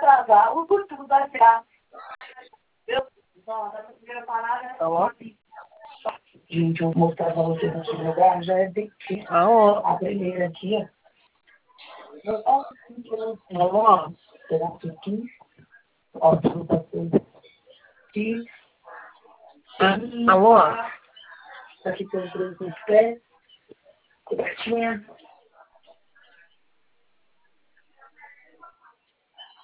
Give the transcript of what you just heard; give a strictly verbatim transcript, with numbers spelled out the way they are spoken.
atrasar. O futuro vai ficar. Eu, tá bom? Gente, eu vou mostrar pra vocês no seu lugar. Já é daqui. A primeira aqui, ó. Vamos lá. Será que aqui? Ó, tudo pra vocês. Aqui. Vamos lá. Aqui tem o três no pé. Cobertinha.